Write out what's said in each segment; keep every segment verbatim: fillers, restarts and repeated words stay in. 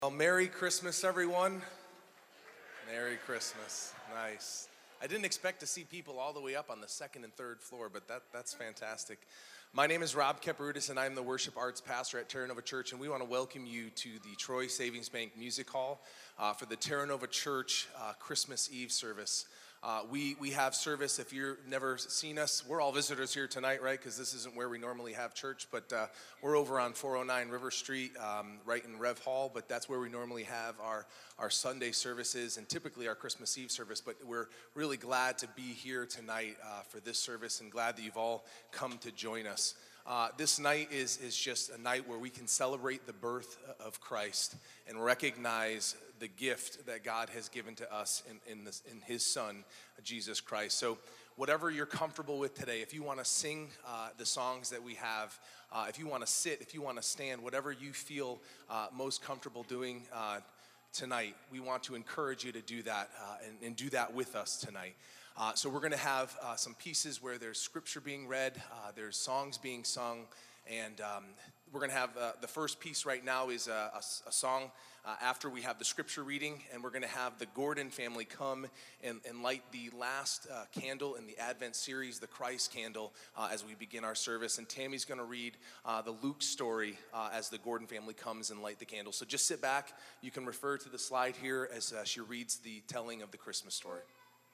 Well, Merry Christmas, everyone. Merry Christmas. Nice. I didn't expect to see people all the way up on the second and third floor, but that, that's fantastic. My name is Rob Keperutis, and I'm the worship arts pastor at Terra Nova Church, and we want to welcome you to the Troy Savings Bank Music Hall uh, for the Terra Nova Church uh, Christmas Eve service. Uh, we we have service. If you've never seen us, we're all visitors here tonight, right? Because this isn't where we normally have church, but uh, we're over on four oh nine River Street, um, right in Rev Hall. But that's where we normally have our our Sunday services and typically our Christmas Eve service. But we're really glad to be here tonight uh, for this service, and glad that you've all come to join us. Uh, this night is is just a night where we can celebrate the birth of Christ and recognize the gift that God has given to us in in, this, in His Son, Jesus Christ. So whatever you're comfortable with today, if you want to sing uh, the songs that we have, uh, if you want to sit, if you want to stand, whatever you feel uh, most comfortable doing uh, tonight, we want to encourage you to do that uh, and, and do that with us tonight. Uh, so we're going to have uh, some pieces where there's scripture being read, uh, there's songs being sung, and um, we're going to have uh, the first piece right now is a, a, a song uh, after we have the scripture reading, and we're going to have the Gordon family come and, and light the last uh, candle in the Advent series, the Christ candle, uh, as we begin our service. And Tammy's going to read uh, the Luke story uh, as the Gordon family comes and light the candle. So just sit back. You can refer to the slide here as uh, she reads the telling of the Christmas story.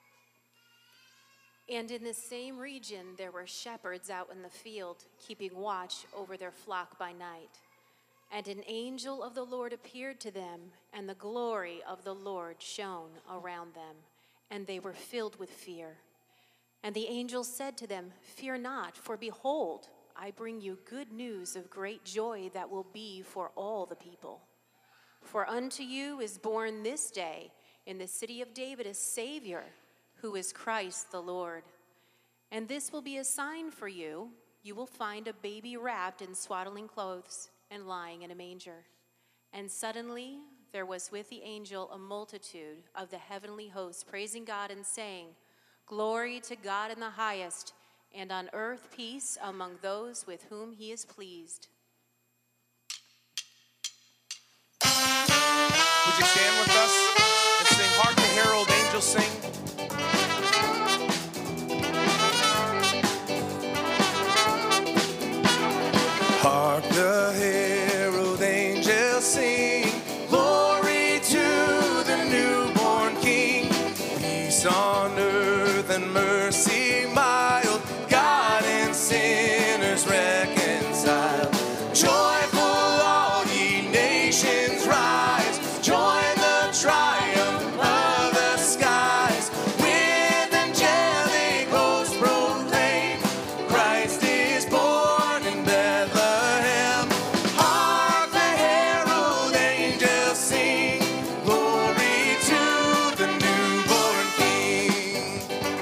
And in the same region there were shepherds out in the field, keeping watch over their flock by night. And an angel of the Lord appeared to them, and the glory of the Lord shone around them, and they were filled with fear. And the angel said to them, "Fear not, for behold, I bring you good news of great joy that will be for all the people. For unto you is born this day in the city of David a Savior, who is Christ the Lord. And this will be a sign for you. You will find a baby wrapped in swaddling clothes and lying in a manger." And suddenly there was with the angel a multitude of the heavenly hosts, praising God and saying, "Glory to God in the highest, and on earth peace among those with whom he is pleased." Would you stand with us and sing, "Hark the Herald Angels Sing"? Hark the herald angels sing, glory to the newborn King. Peace on earth and mercy mild, God and sinners reconciled. Joyful all ye nations rise, join the triumph of the skies. With angelic hosts proclaim, Christ is born in Bethlehem. Hark the herald angels sing, glory to the newborn King.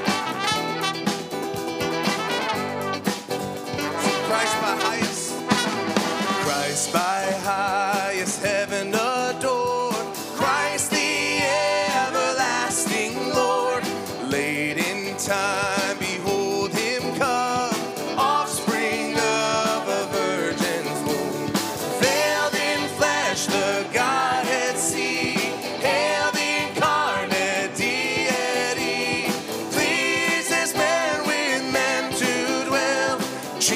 Christ by highest, Christ by highest heaven adored, Christ the everlasting Lord. Late in time, behold him come, offspring of a virgin's womb. Veiled in flesh, the Godhead see, hail the incarnate deity. Pleases men with men to dwell,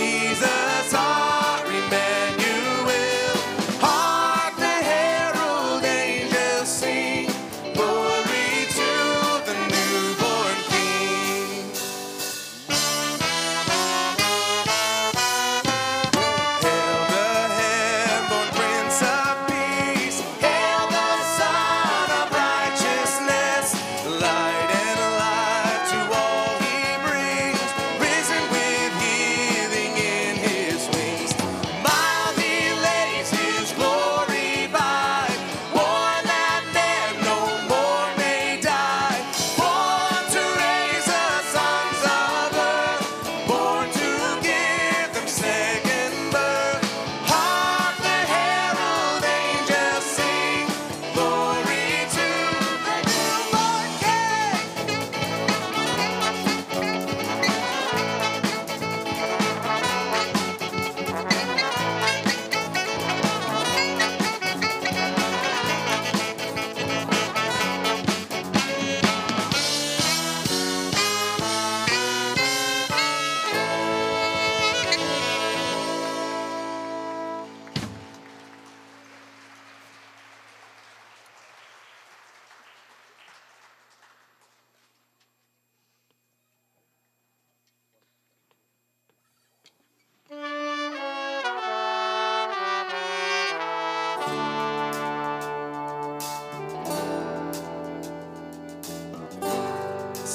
Jesus our Emmanuel. Hark the herald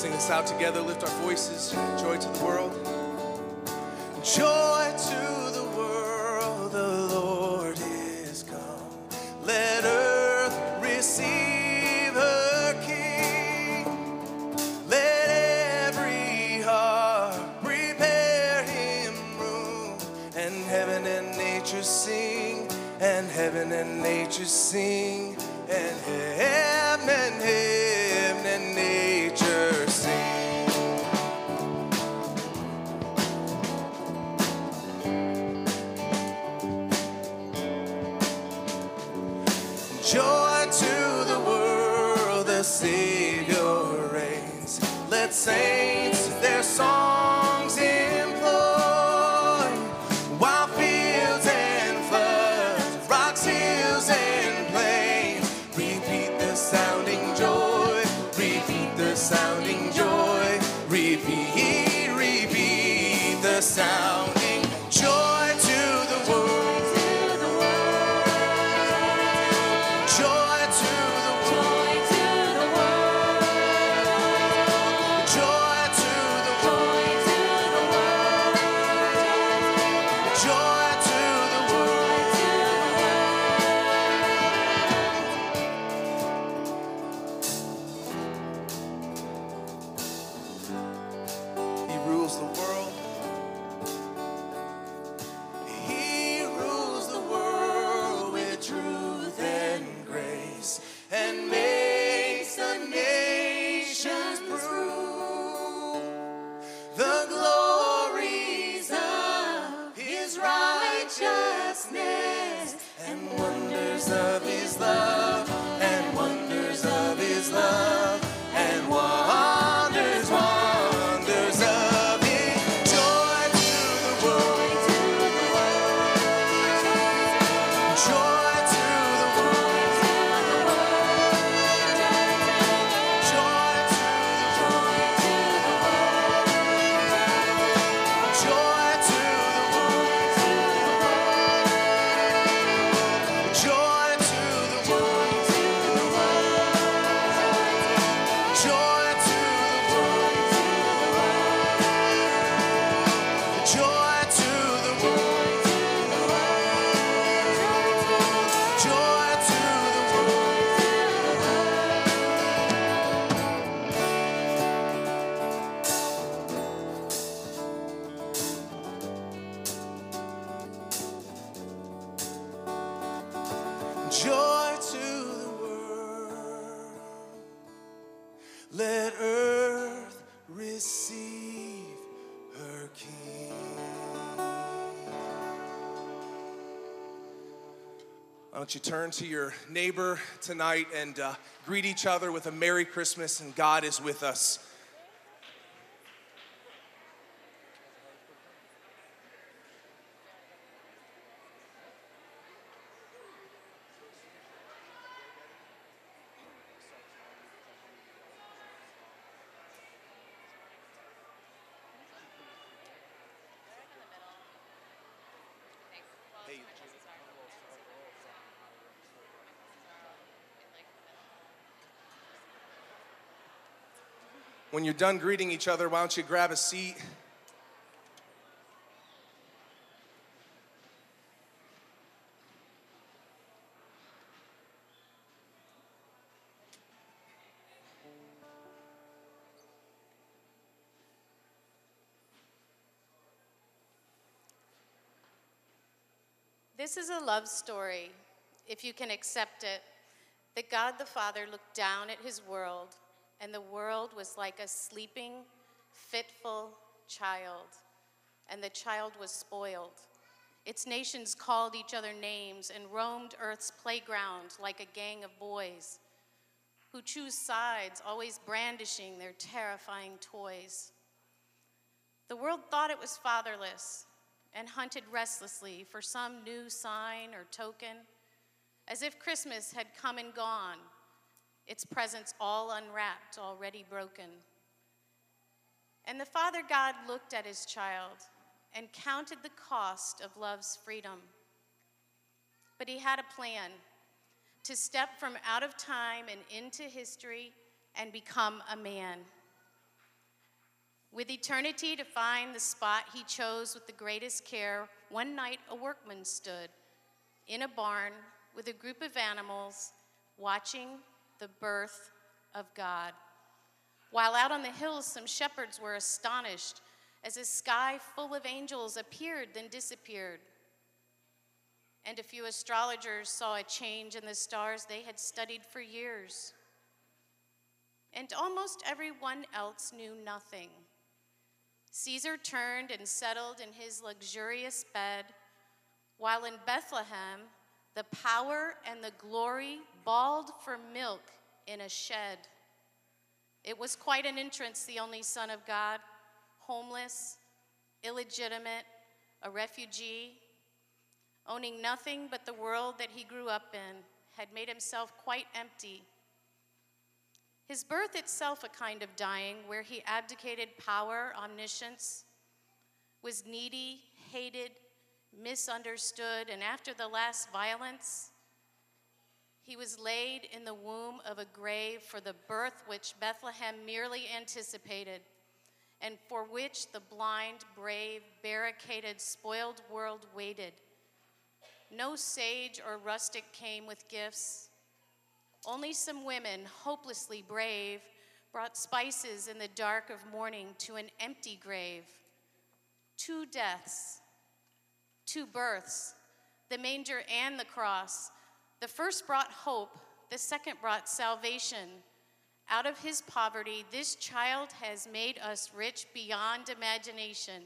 sing this out together. Lift our voices. Joy to the world. Joy to the world, the Lord is come. Let earth receive her King. Let every heart prepare him room. And heaven and nature sing, and heaven and nature sing, and heaven and heaven and nature sing. Joy to the world, the Savior reigns. Let saints their songs employ, while fields and floods, rocks, hills, and plains repeat the sounding joy, repeat the sounding joy, repeat, repeat the sounding joy to the world. Joy to the world. Joy to the world. Joy to the world. He rules the world. He rules the world with truth and grace, and makes the nations prove the glories of his righteousness, and wonders of his love, and wonders of his love, and wonders, wonders of his joy to the world. Joy to the world. Joy to the world. Joy to the world. Joy to the world. Joy to the world. Joy to the world. Joy to the world. Joy to the world. Let earth receive her King. Why don't you turn to your neighbor tonight and uh, greet each other with a Merry Christmas and God is with us. When you're done greeting each other, why don't you grab a seat? This is a love story, if you can accept it, that God the Father looked down at his world, and the world was like a sleeping, fitful child, and the child was spoiled. Its nations called each other names and roamed earth's playground like a gang of boys who choose sides, always brandishing their terrifying toys. The world thought it was fatherless and hunted restlessly for some new sign or token, as if Christmas had come and gone, its presents all unwrapped, already broken. And the Father God looked at his child and counted the cost of love's freedom. But he had a plan to step from out of time and into history and become a man. With eternity to find the spot he chose with the greatest care, one night a workman stood in a barn with a group of animals watching the birth of God. While out on the hills, some shepherds were astonished as a sky full of angels appeared, then disappeared. And a few astrologers saw a change in the stars they had studied for years. And almost everyone else knew nothing. Caesar turned and settled in his luxurious bed, while in Bethlehem, the power and the glory bawled for milk in a shed. It was quite an entrance, the only Son of God, homeless, illegitimate, a refugee, owning nothing but the world that he grew up in, had made himself quite empty. His birth itself a kind of dying, where he abdicated power, omniscience, was needy, hated, misunderstood, and after the last violence, he was laid in the womb of a grave for the birth which Bethlehem merely anticipated, and for which the blind, brave, barricaded, spoiled world waited. No sage or rustic came with gifts. Only some women, hopelessly brave, brought spices in the dark of morning to an empty grave. Two deaths, two births, the manger and the cross. The first brought hope, the second brought salvation. Out of his poverty, this child has made us rich beyond imagination.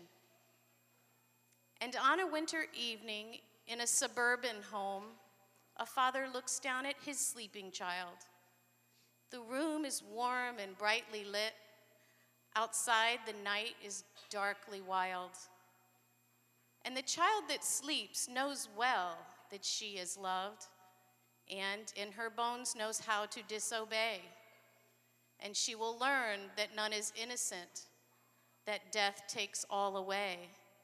And on a winter evening in a suburban home, a father looks down at his sleeping child. The room is warm and brightly lit. Outside, the night is darkly wild. And the child that sleeps knows well that she is loved, and in her bones knows how to disobey. And she will learn that none is innocent, that death takes all away.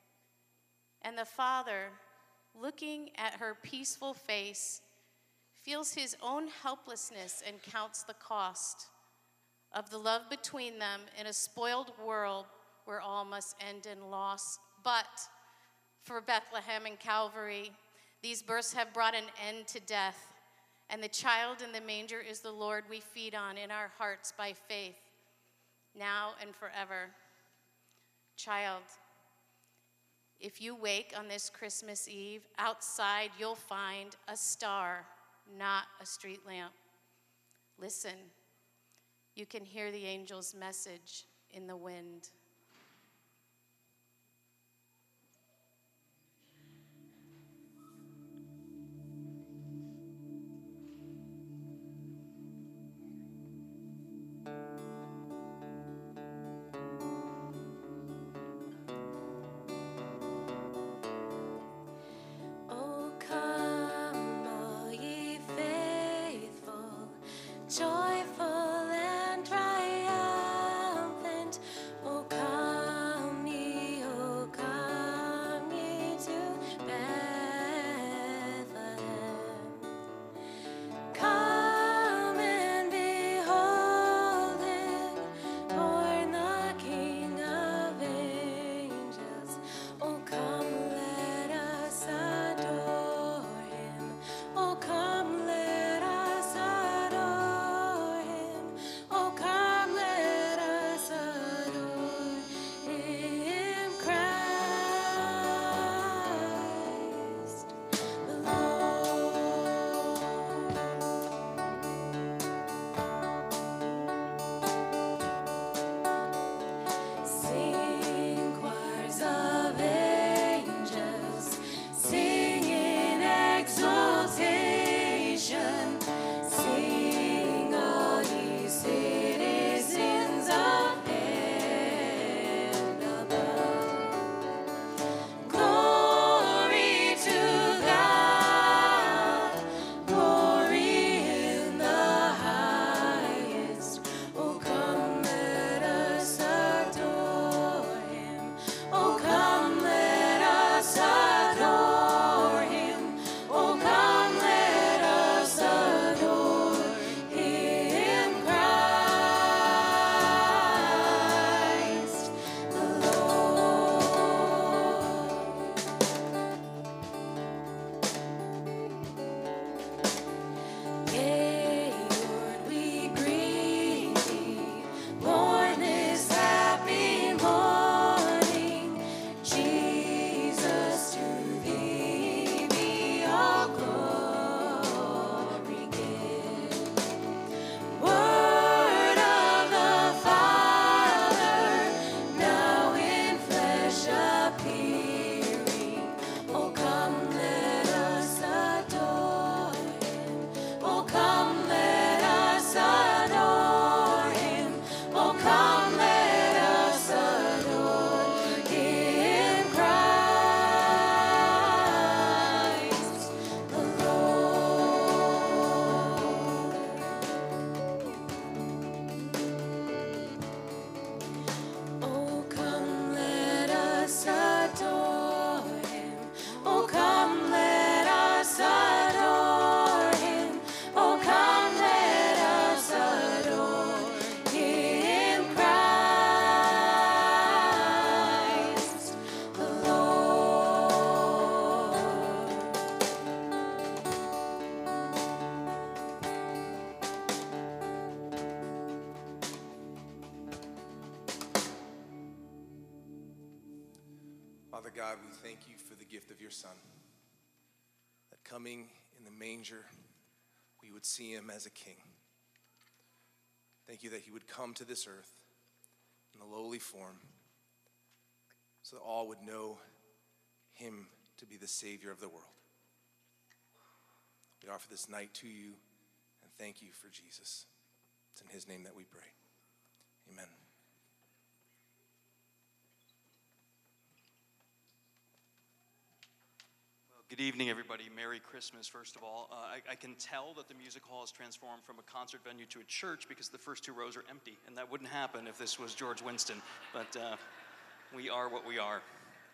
And the father, looking at her peaceful face, feels his own helplessness and counts the cost of the love between them in a spoiled world where all must end in loss. But for Bethlehem and Calvary, these births have brought an end to death, and the child in the manger is the Lord we feed on in our hearts by faith, now and forever. Child, if you wake on this Christmas Eve, outside you'll find a star, not a street lamp. Listen, you can hear the angel's message in the wind. Joyful and triumphant, O come. God, we thank you for the gift of your Son, that coming in the manger, we would see him as a king. Thank you that he would come to this earth in a lowly form so that all would know him to be the Savior of the world. We offer this night to you and thank you for Jesus. It's in his name that we pray. Amen. Good evening, everybody. Merry Christmas, first of all. Uh, I, I can tell that the music hall has transformed from a concert venue to a church because the first two rows are empty, and that wouldn't happen if this was George Winston, but uh, we are what we are.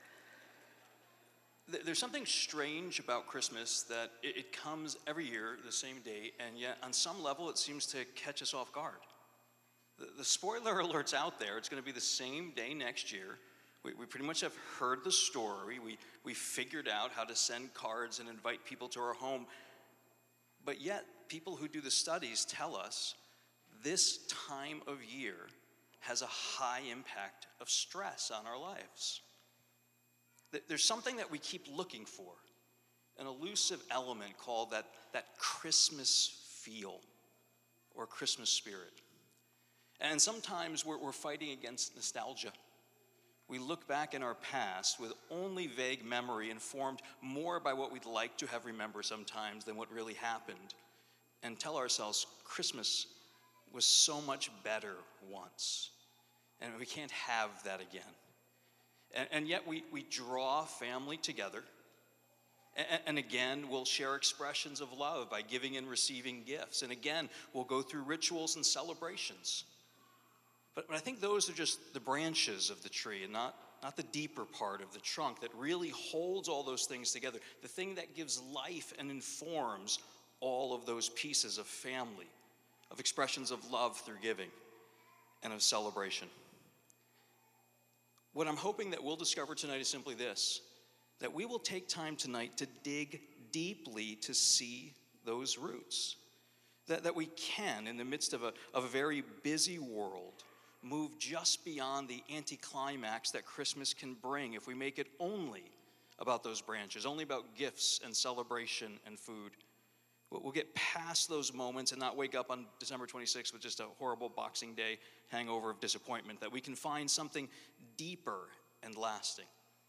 Th- there's something strange about Christmas that it, it comes every year the same day, and yet on some level it seems to catch us off guard. The, the spoiler alert's out there. It's going to be the same day next year. We, we pretty much have heard the story. We, we figured out how to send cards and invite people to our home. But yet, people who do the studies tell us this time of year has a high impact of stress on our lives. There's something that we keep looking for, an elusive element called that, that Christmas feel or Christmas spirit. And sometimes we're, we're fighting against nostalgia. We look back in our past with only vague memory, informed more by what we'd like to have remembered sometimes than what really happened, and tell ourselves Christmas was so much better once, and we can't have that again. And, and yet we, we draw family together, and, and again we'll share expressions of love by giving and receiving gifts, and again we'll go through rituals and celebrations. But, but I think those are just the branches of the tree and not, not the deeper part of the trunk that really holds all those things together, the thing that gives life and informs all of those pieces of family, of expressions of love through giving, and of celebration. What I'm hoping that we'll discover tonight is simply this, that we will take time tonight to dig deeply to see those roots, that, that we can, in the midst of a, of a very busy world, move just beyond the anticlimax that Christmas can bring if we make it only about those branches, only about gifts and celebration and food. We'll get past those moments and not wake up on December twenty-sixth with just a horrible Boxing Day hangover of disappointment, that we can find something deeper and lasting.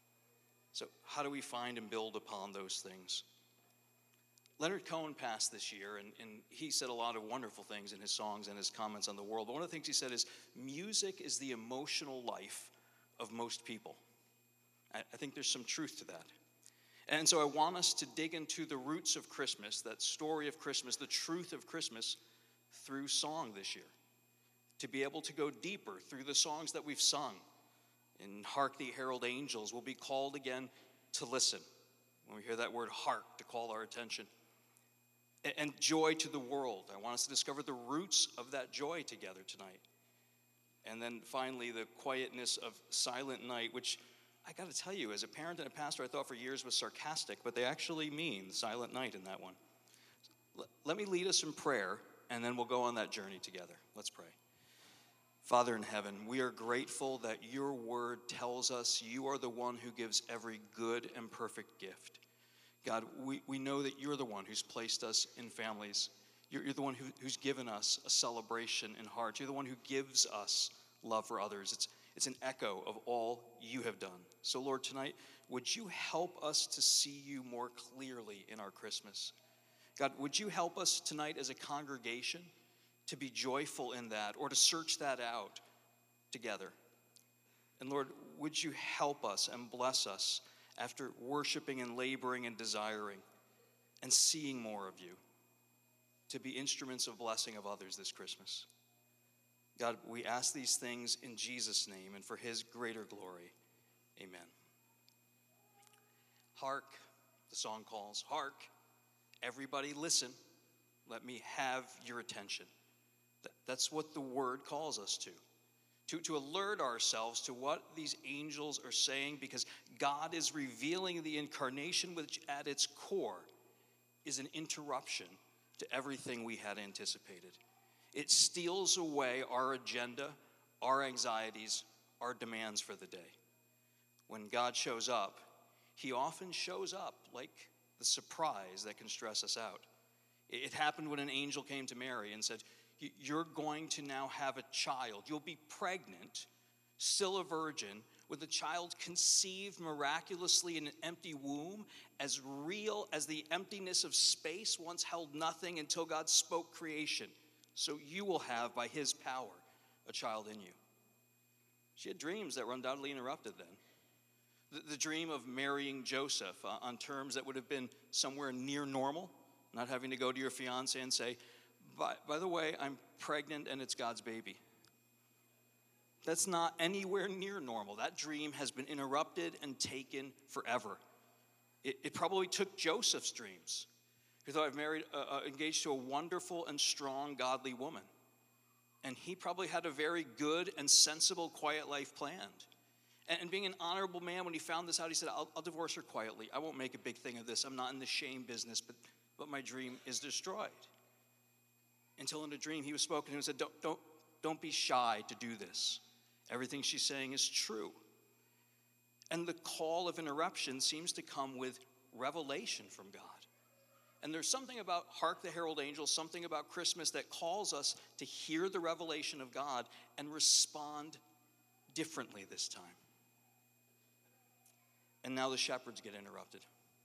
So how do we find and build upon those things? Leonard Cohen passed this year, and, and he said a lot of wonderful things in his songs and his comments on the world. But one of the things he said is, music is the emotional life of most people. I, I think there's some truth to that. And so I want us to dig into the roots of Christmas, that story of Christmas, the truth of Christmas, through song this year. To be able to go deeper through the songs that we've sung. In Hark the Herald Angels, we'll be called again to listen. When we hear that word hark, to call our attention. And joy to the world. I want us to discover the roots of that joy together tonight. And then finally, the quietness of Silent Night, which I got to tell you, as a parent and a pastor, I thought for years was sarcastic, but they actually mean Silent Night in that one. Let me lead us in prayer, and then we'll go on that journey together. Let's pray. Father in heaven, we are grateful that your word tells us you are the one who gives every good and perfect gift. God, we, we know that you're the one who's placed us in families. You're, you're the one who, who's given us a celebration in hearts. You're the one who gives us love for others. It's, it's an echo of all you have done. So, Lord, tonight, would you help us to see you more clearly in our Christmas? God, would you help us tonight as a congregation to be joyful in that or to search that out together? And Lord, would you help us and bless us after worshiping and laboring and desiring and seeing more of you, to be instruments of blessing of others this Christmas. God, we ask these things in Jesus' name and for his greater glory. Amen. Hark, the song calls, hark, everybody listen, let me have your attention. That's what the word calls us to. To, to alert ourselves to what these angels are saying, because God is revealing the incarnation, which at its core is an interruption to everything we had anticipated. It steals away our agenda, our anxieties, our demands for the day. when God shows up, he often shows up like the surprise that can stress us out. It happened when an angel came to Mary and said, you're going to now have a child. You'll be pregnant, still a virgin, with a child conceived miraculously in an empty womb, as real as the emptiness of space once held nothing until God spoke creation. So you will have, by his power, a child in you. She had dreams that were undoubtedly interrupted then. The, the dream of marrying Joseph uh, on terms that would have been somewhere near normal, not having to go to your fiance and say, by, by the way, I'm pregnant and it's God's baby. That's not anywhere near normal. That dream has been interrupted and taken forever. It, it probably took Joseph's dreams. He thought, I've married, uh, uh, engaged to a wonderful and strong, godly woman. And he probably had a very good and sensible, quiet life planned. And, and being an honorable man, when he found this out, he said, I'll, I'll divorce her quietly. I won't make a big thing of this. I'm not in the shame business, but, but my dream is destroyed. Until in a dream, he was spoken to and said, don't, don't, don't be shy to do this. Everything she's saying is true. And the call of interruption seems to come with revelation from God. And there's something about Hark the Herald Angels, something about Christmas that calls us to hear the revelation of God and respond differently this time. And now the shepherds get interrupted.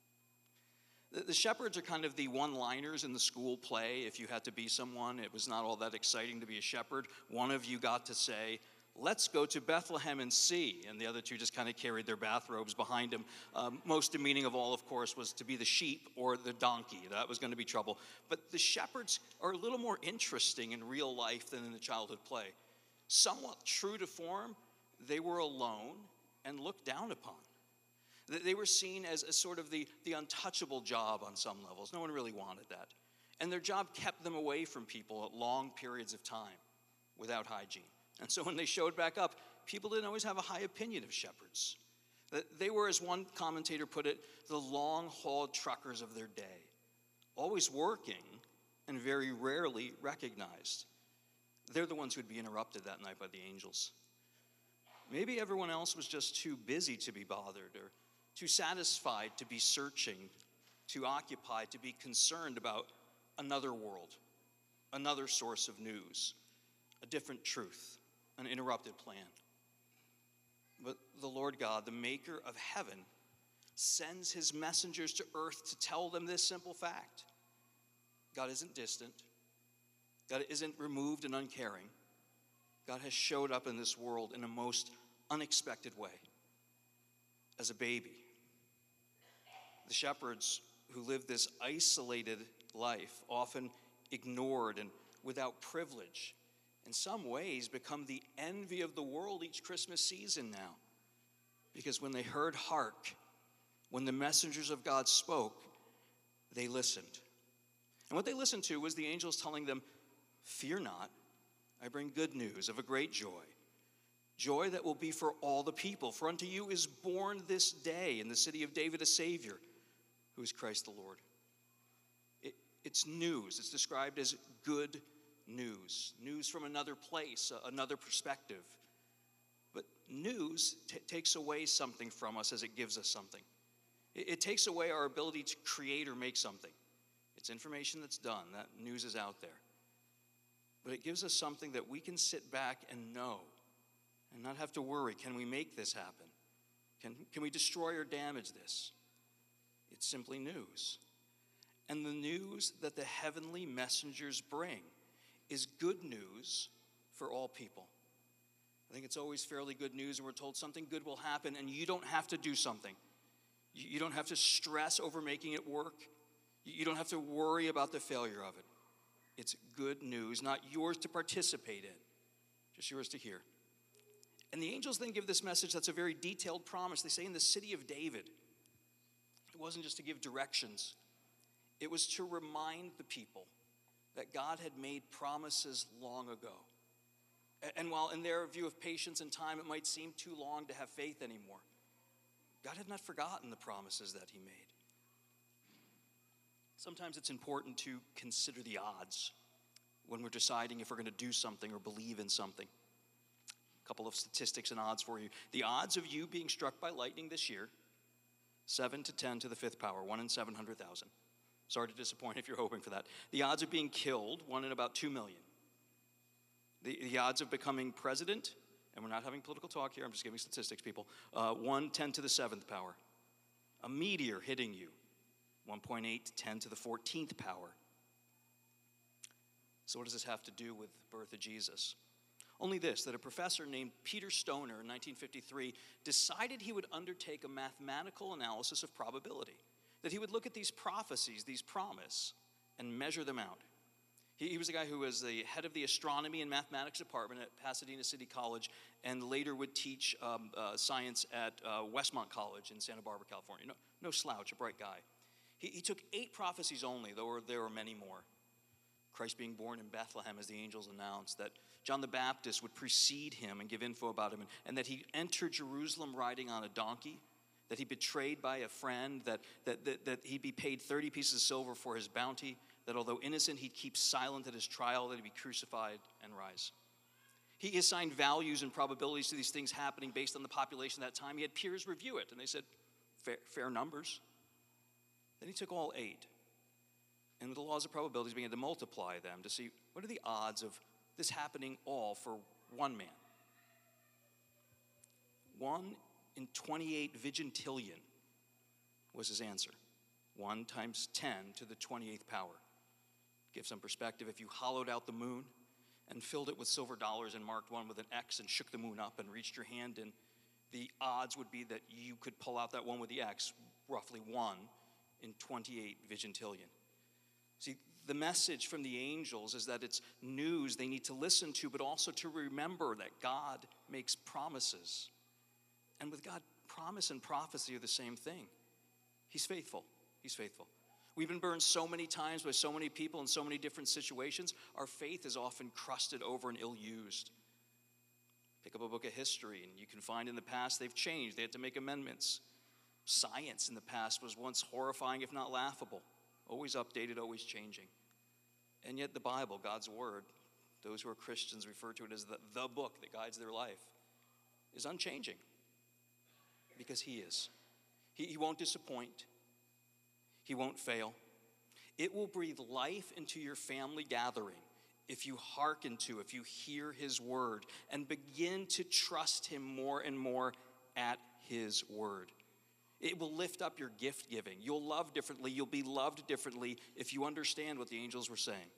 The, the shepherds are kind of the one-liners in the school play. If you had to be someone, it was not all that exciting to be a shepherd. One of you got to say, let's go to Bethlehem and see. And the other two just kind of carried their bathrobes behind them. Um, most demeaning of all, of course, was to be the sheep or the donkey. That was going to be trouble. But the shepherds are a little more interesting in real life than in the childhood play. Somewhat true to form, they were alone and looked down upon. They were seen as a sort of the, the untouchable job on some levels. No one really wanted that. And their job kept them away from people at long periods of time without hygiene. And so when they showed back up, people didn't always have a high opinion of shepherds. They were, as one commentator put it, the long-hauled truckers of their day, always working and very rarely recognized. They're the ones who'd be interrupted that night by the angels. Maybe everyone else was just too busy to be bothered, or too satisfied to be searching, too occupied to be concerned about another world, another source of news, a different truth, an interrupted plan. But the Lord God, the maker of heaven, sends his messengers to earth to tell them this simple fact. God isn't distant. God isn't removed and uncaring. God has showed up in this world in a most unexpected way, as a baby. The shepherds who lived this isolated life, often ignored and without privilege, in some ways become the envy of the world each Christmas season now. Because when they heard hark, when the messengers of God spoke, they listened. And what they listened to was the angels telling them, fear not, I bring good news of a great joy. Joy that will be for all the people. For unto you is born this day in the city of David a Savior, who is Christ the Lord. It, it's news. It's described as good news. News from another place, another perspective. But news t- takes away something from us as it gives us something. It, it takes away our ability to create or make something. It's information that's done. That news is out there. But it gives us something that we can sit back and know and not have to worry. Can we make this happen? Can, can we destroy or damage this? It's simply news. And the news that the heavenly messengers bring is good news for all people. I think it's always fairly good news, and we're told something good will happen, and you don't have to do something. You don't have to stress over making it work. You don't have to worry about the failure of it. It's good news, not yours to participate in, just yours to hear. And the angels then give this message that's a very detailed promise. They say in the city of David. It wasn't just to give directions. It was to remind the people that God had made promises long ago. And while in their view of patience and time, it might seem too long to have faith anymore, God had not forgotten the promises that he made. Sometimes it's important to consider the odds when we're deciding if we're going to do something or believe in something. A couple of statistics and odds for you. The odds of you being struck by lightning this year, seven to ten to the fifth power, one in seven hundred thousand. Sorry to disappoint if you're hoping for that. The odds of being killed, one in about two million. The, the odds of becoming president, and we're not having political talk here, I'm just giving statistics, people, uh, one, ten to the seventh power. A meteor hitting you, one point eight, ten to the fourteenth power. So what does this have to do with the birth of Jesus? Only this, that a professor named Peter Stoner in nineteen fifty-three decided he would undertake a mathematical analysis of probability, that he would look at these prophecies, these promise, and measure them out. He, he was the guy who was the head of the astronomy and mathematics department at Pasadena City College, and later would teach um, uh, science at uh, Westmont College in Santa Barbara, California. No, no slouch, a bright guy. He, he took eight prophecies only, though there were many more. Christ being born in Bethlehem, as the angels announced, that John the Baptist would precede him and give info about him, and, and that he entered Jerusalem riding on a donkey, that he betrayed by a friend, that, that, that, that he'd be paid thirty pieces of silver for his bounty, that although innocent, he'd keep silent at his trial, that he'd be crucified and rise. He assigned values and probabilities to these things happening based on the population at that time. He had peers review it, and they said, fair, fair numbers. Then he took all eight, and with the laws of probabilities began to multiply them to see what are the odds of this happening all for one man. One in twenty-eight vigintillion was his answer. One times ten to the twenty-eighth power. Give some perspective, if you hollowed out the moon and filled it with silver dollars and marked one with an X and shook the moon up and reached your hand in, the odds would be that you could pull out that one with the X, roughly one in twenty-eight vigintillion. See, the message from the angels is that it's news they need to listen to, but also to remember that God makes promises. And with God, promise and prophecy are the same thing. He's faithful. He's faithful. We've been burned so many times by so many people in so many different situations. Our faith is often crusted over and ill-used. Pick up a book of history, and you can find in the past they've changed. They had to make amendments. Science in the past was once horrifying, if not laughable. Always updated, always changing. And yet the Bible, God's Word, those who are Christians refer to it as the, the book that guides their life, is unchanging. Because He is. He, he won't disappoint. He won't fail. It will breathe life into your family gathering if you hearken to, if you hear His word and begin to trust Him more and more at His word. It will lift up your gift giving. You'll love differently. You'll be loved differently if you understand what the angels were saying.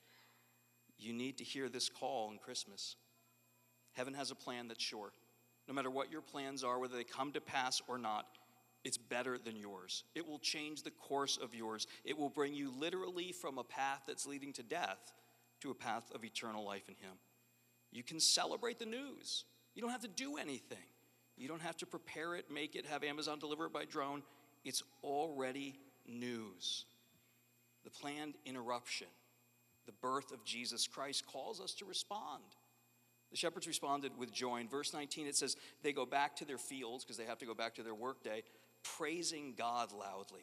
You need to hear this call in Christmas. Heaven has a plan that's sure. No matter what your plans are, whether they come to pass or not, it's better than yours. It will change the course of yours. It will bring you literally from a path that's leading to death to a path of eternal life in Him. You can celebrate the news. You don't have to do anything. You don't have to prepare it, make it, have Amazon deliver it by drone. It's already news. The planned interruption, the birth of Jesus Christ, calls us to respond. The shepherds responded with joy. In verse nineteen, it says, they go back to their fields, because they have to go back to their workday, praising God loudly.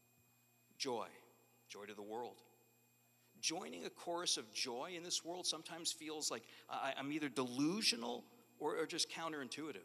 Joy. Joy to the world. Joining a chorus of joy in this world sometimes feels like I, I'm either delusional or, or just counterintuitive.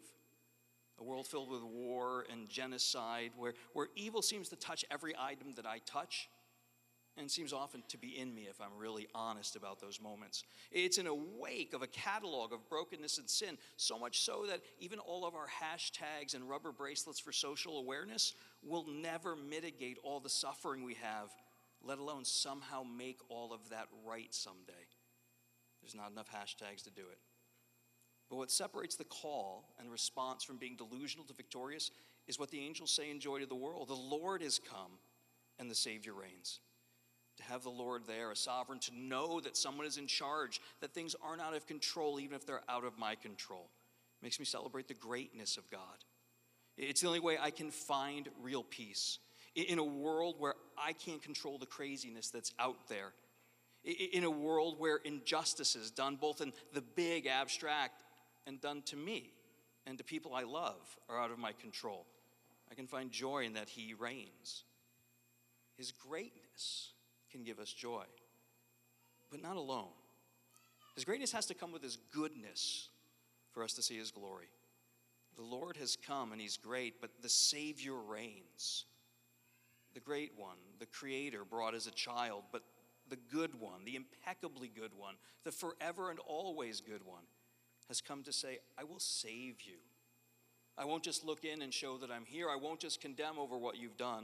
A world filled with war and genocide, where, where evil seems to touch every item that I touch, and seems often to be in me if I'm really honest about those moments. It's in a wake of a catalog of brokenness and sin, so much so that even all of our hashtags and rubber bracelets for social awareness will never mitigate all the suffering we have, let alone somehow make all of that right someday. There's not enough hashtags to do it. But what separates the call and response from being delusional to victorious is what the angels say in Joy to the World. The Lord is come and the Savior reigns. To have the Lord there, a sovereign, to know that someone is in charge, that things aren't out of control even if they're out of my control, makes me celebrate the greatness of God. It's the only way I can find real peace. In a world where I can't control the craziness that's out there. In a world where injustices done both in the big abstract and done to me and to people I love are out of my control. I can find joy in that He reigns. His greatness can give us joy, but not alone. His greatness has to come with His goodness. for us to see his glory. The Lord has come and he's great, but the Savior reigns. The great one, the Creator, brought as a child, but the good one, the impeccably good one, the forever and always good one, has come to say, I will save you. I won't just look in and show that I'm here. I won't just condemn over what you've done.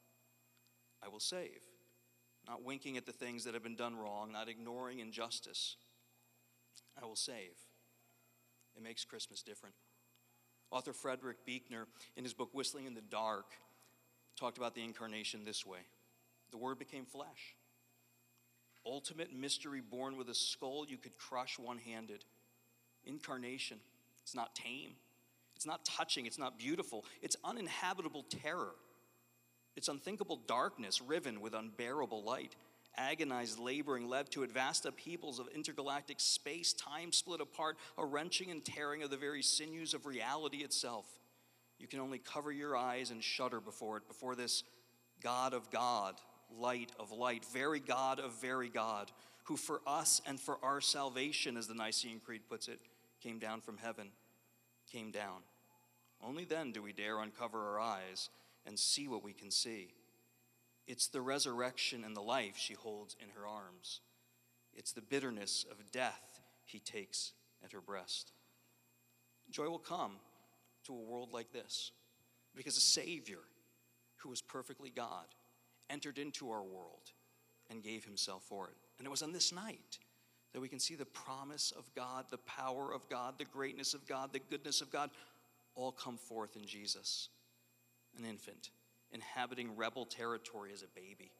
I will save. Not winking at the things that have been done wrong, not ignoring injustice. I will save. It makes Christmas different. Author Frederick Buechner, in his book Whistling in the Dark, talked about the incarnation this way. The Word became flesh. Ultimate mystery born with a skull you could crush one-handed. Incarnation. It's not tame. It's not touching. It's not beautiful. It's uninhabitable terror. It's unthinkable darkness riven with unbearable light. Agonized laboring led to vast upheavals of intergalactic space, time split apart, a wrenching and tearing of the very sinews of reality itself. You can only cover your eyes and shudder before it, before this God of God, light of light, very God of very God, who for us and for our salvation, as the Nicene Creed puts it, came down from heaven, came down. Only then do we dare uncover our eyes and see what we can see. It's the resurrection and the life she holds in her arms. It's the bitterness of death he takes at her breast. Joy will come to a world like this because a Savior who was perfectly God entered into our world and gave himself for it. And it was on this night that we can see the promise of God, the power of God, the greatness of God, the goodness of God all come forth in Jesus, an infant, inhabiting rebel territory as a baby.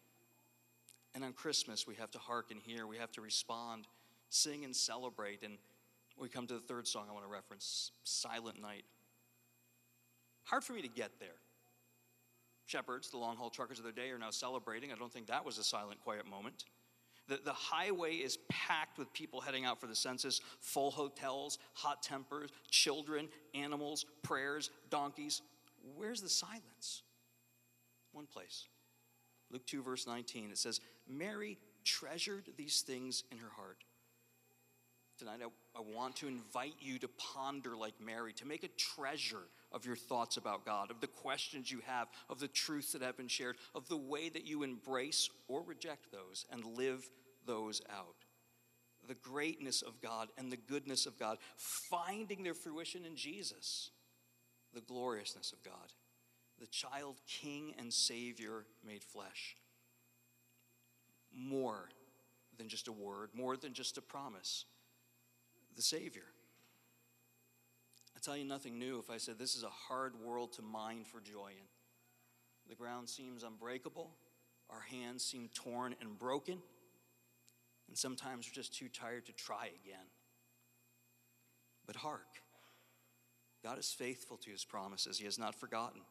And on Christmas, we have to hearken here. We have to respond, sing, and celebrate. And we come to the third song I want to reference, Silent Night. Hard for me to get there. Shepherds, the long-haul truckers of their day, are now celebrating. I don't think that was a silent, quiet moment. The, the highway is packed with people heading out for the census, full hotels, hot tempers, children, animals, prayers, donkeys. Where's the silence? One place. Luke two, verse nineteen, it says, Mary treasured these things in her heart. Tonight, I, I want to invite you to ponder like Mary, to make a treasure of your thoughts about God, of the questions you have, of the truths that have been shared, of the way that you embrace or reject those and live those out. The greatness of God and the goodness of God, finding their fruition in Jesus. The gloriousness of God. The child King and Savior made flesh. More than just a word, more than just a promise. The Savior. I tell you nothing new if I said this is a hard world to mine for joy in. The ground seems unbreakable. Our hands seem torn and broken. And sometimes we're just too tired to try again. But hark. God is faithful to his promises. He has not forgotten.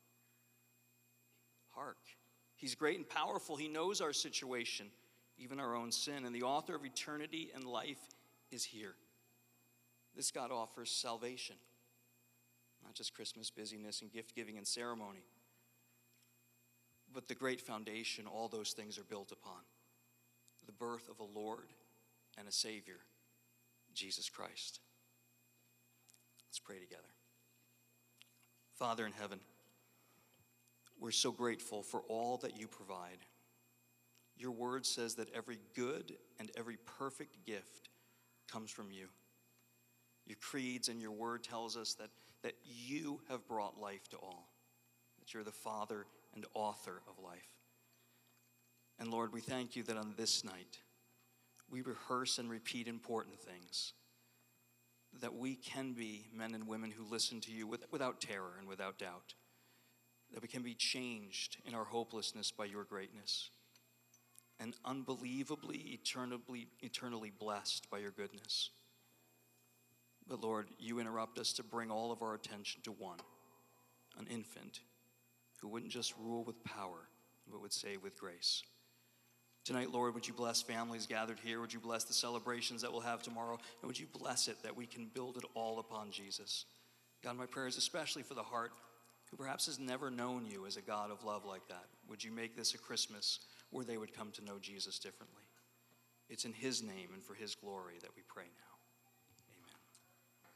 Hark. He's great and powerful. He knows our situation, even our own sin. And the author of eternity and life is here. This God offers salvation. Not just Christmas busyness and gift giving and ceremony. But the great foundation all those things are built upon. The birth of a Lord and a Savior, Jesus Christ. Let's pray together. Father in heaven, we're so grateful for all that you provide. Your word says that every good and every perfect gift comes from you. Your creeds and your word tells us that, that you have brought life to all, that you're the Father and author of life. And Lord, we thank you that on this night, we rehearse and repeat important things, that we can be men and women who listen to you with, without terror and without doubt, that we can be changed in our hopelessness by your greatness, and unbelievably, eternally, eternally blessed by your goodness. But Lord, you interrupt us to bring all of our attention to one, an infant who wouldn't just rule with power, but would save with grace. Tonight, Lord, would you bless families gathered here? Would you bless the celebrations that we'll have tomorrow? And would you bless it that we can build it all upon Jesus? God, my prayer is especially for the heart who perhaps has never known you as a God of love like that. Would you make this a Christmas where they would come to know Jesus differently? It's in his name and for his glory that we pray now. Amen.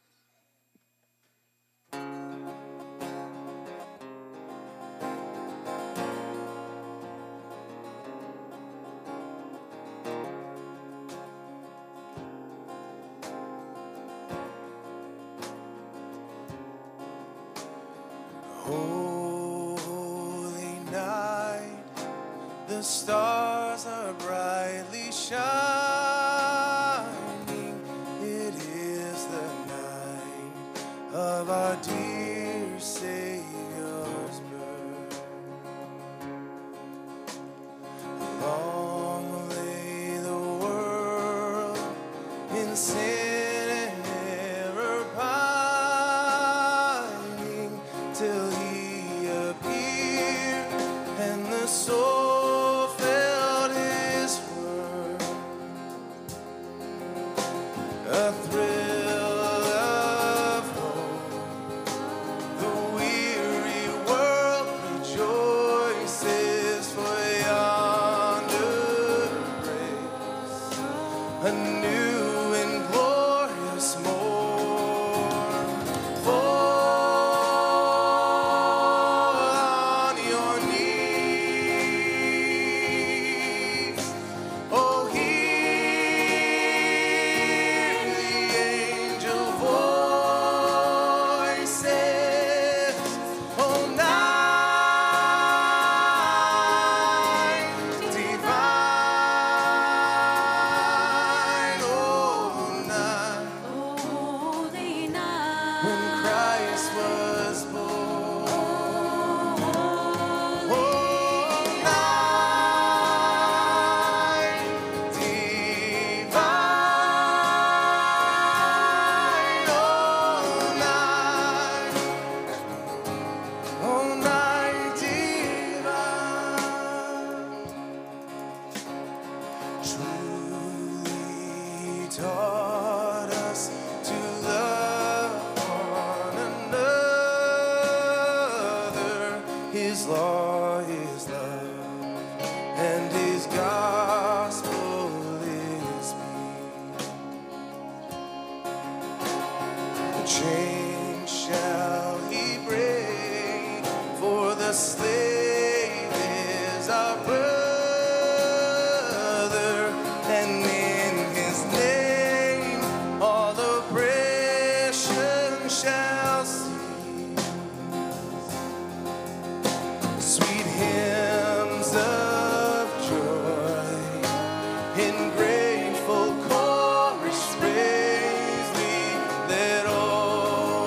Holy night, the stars are brightly shining. It is the night of our dear Savior's birth. Long lay the world in sin and error pining, till he appeared and the soul felt his word. A thrill of hope, the weary world rejoices, for yonder breaks a new and glorious morn. Fall on your knees, oh, hear the angel voices, oh, night divine, oh, night Holy night. when Christ was born. Oh, night divine, oh, night, oh, night divine, truly taught us to love one another. His law is love, and his gospel is peace. The chain shall he break, for the slave is our brother, and in his name all oppression shall cease. Sweet hymns of joy in grateful chorus raise we, let all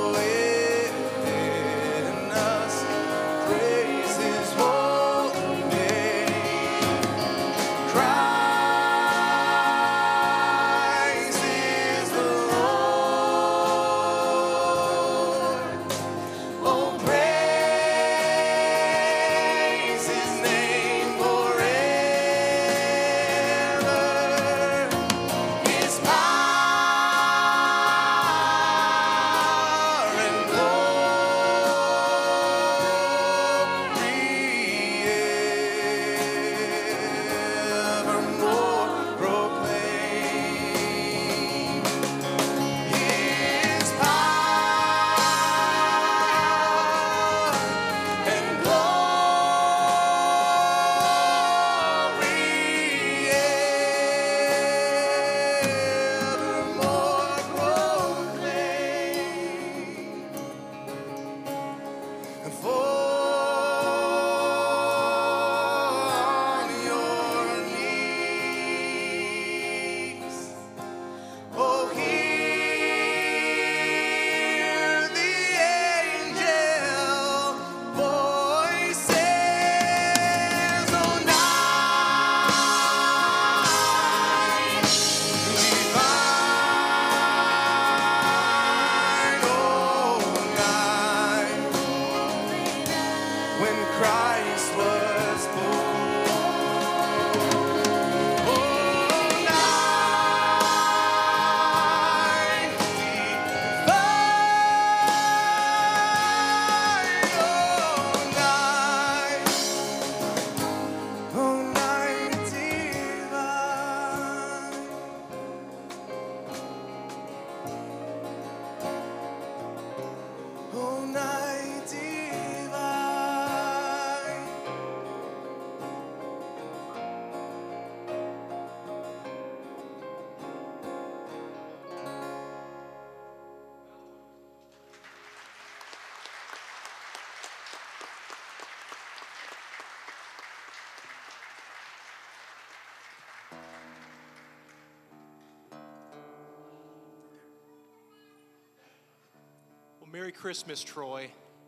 Merry Christmas, Troy.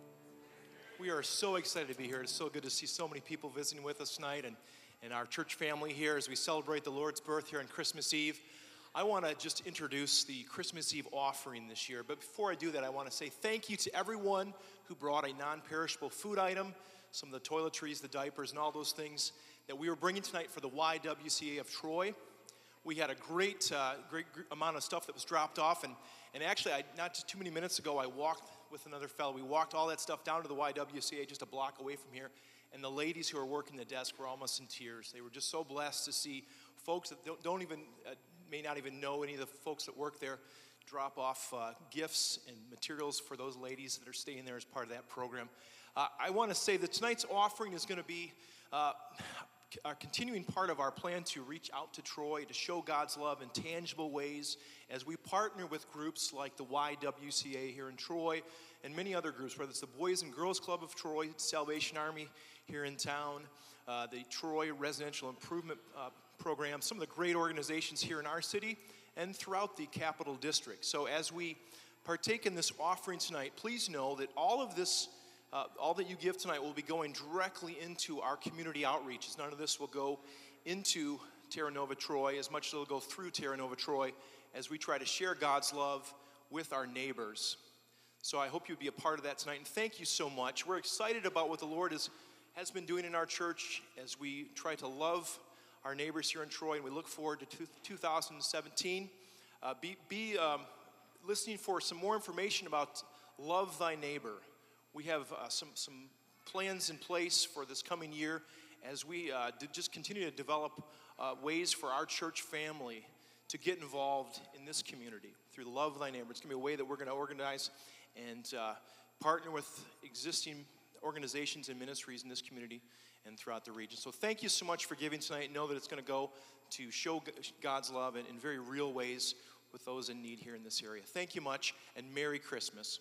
We are so excited to be here. It's so good to see so many people visiting with us tonight and, and our church family here as we celebrate the Lord's birth here on Christmas Eve. I want to just introduce the Christmas Eve offering this year. But before I do that, I want to say thank you to everyone who brought a non-perishable food item, some of the toiletries, the diapers, and all those things that we were bringing tonight for the Y W C A of Troy. We had a great, uh, great amount of stuff that was dropped off, and, and actually, I, not too many minutes ago, I walked with another fellow. We walked all that stuff down to the Y W C A just a block away from here, and the ladies who were working the desk were almost in tears. They were just so blessed to see folks that don't, don't even, uh, may not even know any of the folks that work there, drop off uh, gifts and materials for those ladies that are staying there as part of that program. Uh, I want to say that tonight's offering is going to be uh, a continuing part of our plan to reach out to Troy, to show God's love in tangible ways as we partner with groups like the Y W C A here in Troy and many other groups, whether it's the Boys and Girls Club of Troy, Salvation Army here in town, uh, the Troy Residential Improvement uh, Program, some of the great organizations here in our city and throughout the Capital District. So as we partake in this offering tonight, please know that all of this Uh, all that you give tonight will be going directly into our community outreaches. None of this will go into Terra Nova Troy as much as it'll go through Terra Nova Troy as we try to share God's love with our neighbors. So I hope you'll be a part of that tonight, and thank you so much. We're excited about what the Lord is, has been doing in our church as we try to love our neighbors here in Troy, and we look forward to two, two thousand seventeen. Uh, be be um, listening for some more information about Love Thy Neighbor. We have uh, some, some plans in place for this coming year as we uh, just continue to develop uh, ways for our church family to get involved in this community through Love Thy Neighbor. It's going to be a way that we're going to organize and uh, partner with existing organizations and ministries in this community and throughout the region. So thank you so much for giving tonight. Know that it's going to go to show God's love in, in very real ways with those in need here in this area. Thank you much, and Merry Christmas.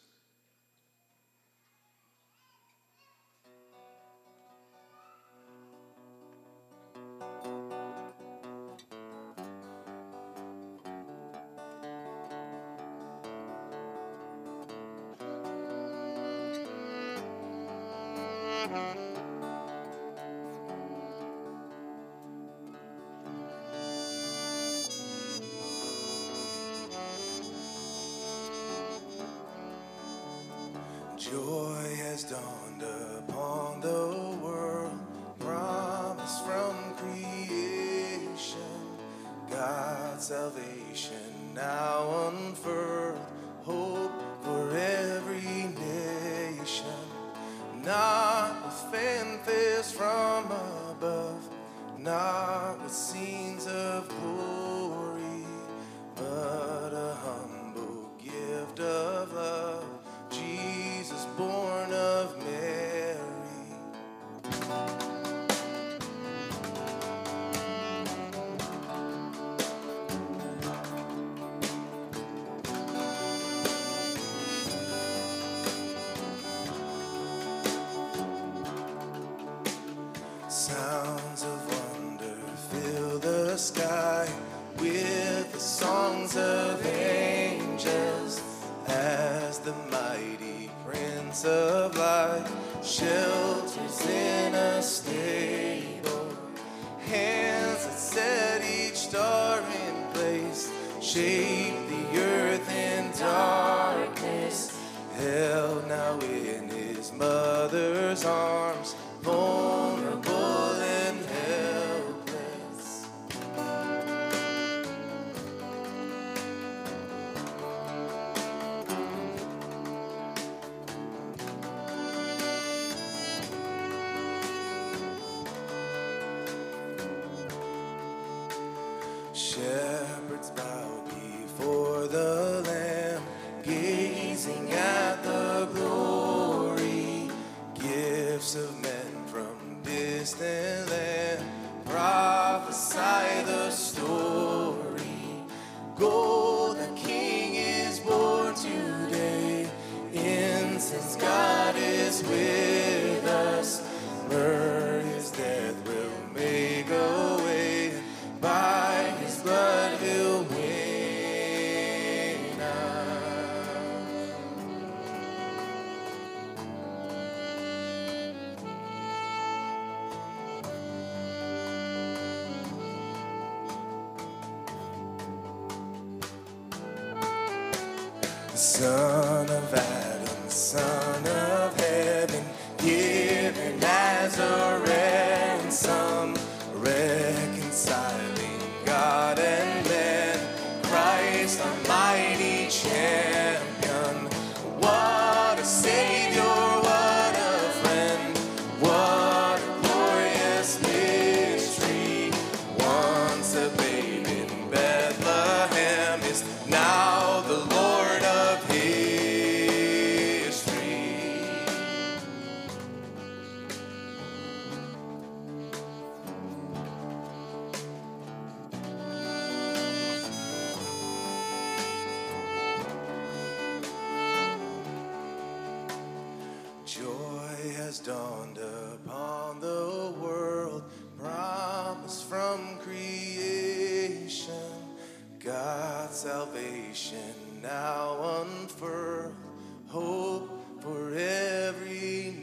Joy has dawned upon the world, promise from creation, God's salvation now unfurled, hope for every nation, not with fanfares from above, not with scenes of glory, but a humble gift of love, Jesus born of Mary. Sounds of wonder fill the sky with the songs of angels as the mighty Prince of Light shelters in a stable. Hands that set each star in place shape the earth in darkness, held now in his mother's arms, vulnerable and helpless. Shepherds bow before the Lamb, gazing at the glory, gifts of men from distant land, prophesy the story. Gold, the King is born today, incense God is with us, myrrh his death will make a way, by his blood he'll win us. the Son of Adam, Son of Heaven, given as a ransom, reconciling God and man, Christ our mighty champion. What a Savior, what a friend, what a glorious mystery. Once a babe in Bethlehem is now the Lord of history. Joy has dawned upon the world, promise from creation, God's salvation now unfurled, hope for every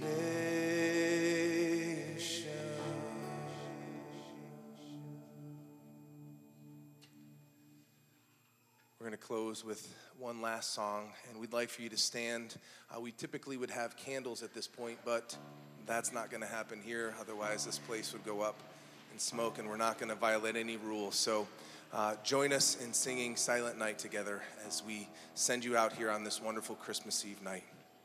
nation. We're going to close with one last song, and we'd like for you to stand. Uh, we typically would have candles at this point, but that's not going to happen here. Otherwise, this place would go up in smoke, and we're not going to violate any rules. So uh, join us in singing Silent Night together as we send you out here on this wonderful Christmas Eve night.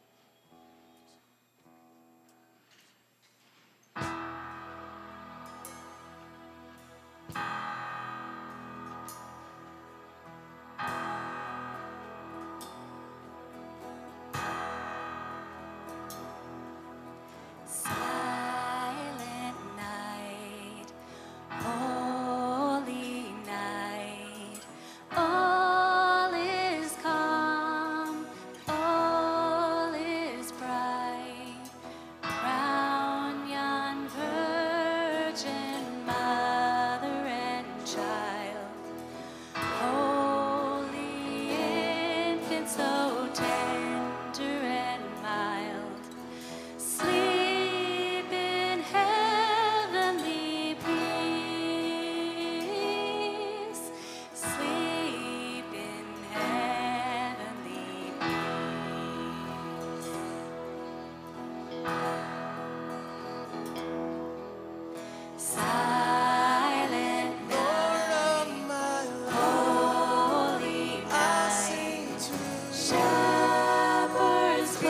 Silent night, holy night, all is calm, all is bright. Round yon virgin mother and child, holy infant so tender and mild, sleep in heavenly peace, sleep in heavenly peace. Silent night, holy night, shepherds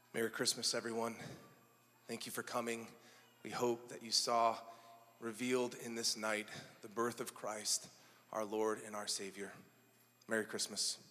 Merry Christmas, everyone. Thank you for coming. We hope that you saw revealed in this night the birth of Christ, our Lord and our Savior. Merry Christmas.